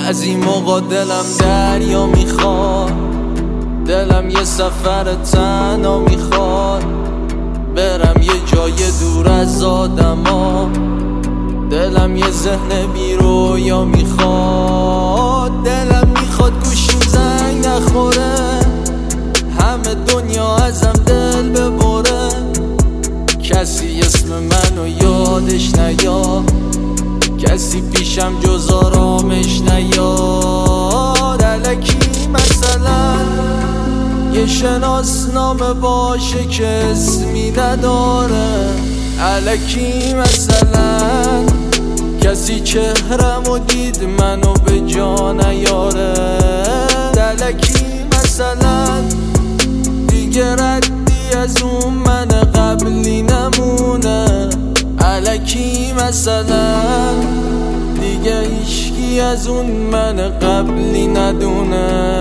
بعضی موقع دلم دریا میخواد، دلم یه سفر تنها میخواد، برم یه جای دور از آدما، دلم یه ذهن بی رویا میخواد، دلم میخواد گوشیم زنگ نخوره، همه دنیا ازم دل ببره، کسی اسم منو یادش نیاد، کسی پیشم جز آرامش نیاد. الکی مثلا یه شناسنامه باشه که اسمی نداره، الکی مثلا کسی چهرمو دید منو به جا نیاره، الکی مثلا دیگه ردی از اون من قبلی نمونه، الکی مثلا دیگه هیچکی از اون من قبلی ندونه.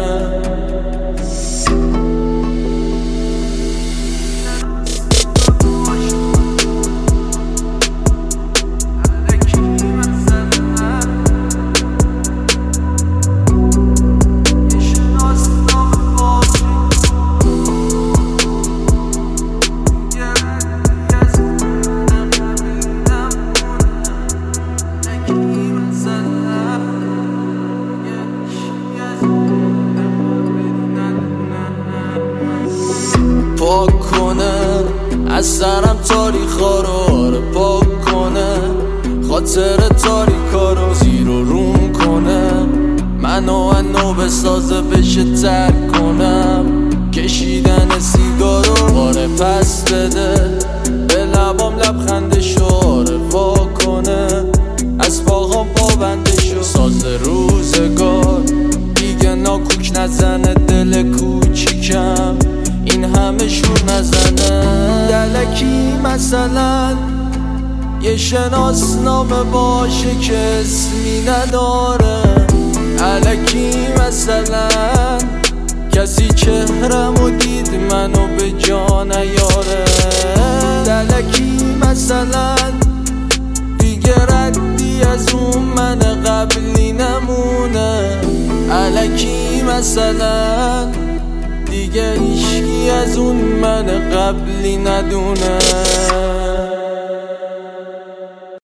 پاک کنه از سرم تاریخا رو، پاک کنه خاطر تاریکا رو، زیر و روم کنه منو انو بسازه بشه ترک کنم، کشیدن سیگارو باره پس بده، به لبام لبخنده شاره وا کنه، از پاهام پابنده شو، ساز روزگار دیگه ناکوک نزنه، دل کوچیکم این همه شور نزنه، الکی مثلا یه شناسنامه باشه که اسمی نداره، الکی مثلا کسی چهرمو دید منو به جا نیاره، الکی مثلا دیگه ردی از اون من قبلی نمونه، الکی مثلا دیگه هیچکی از اون من قبلی ندونه.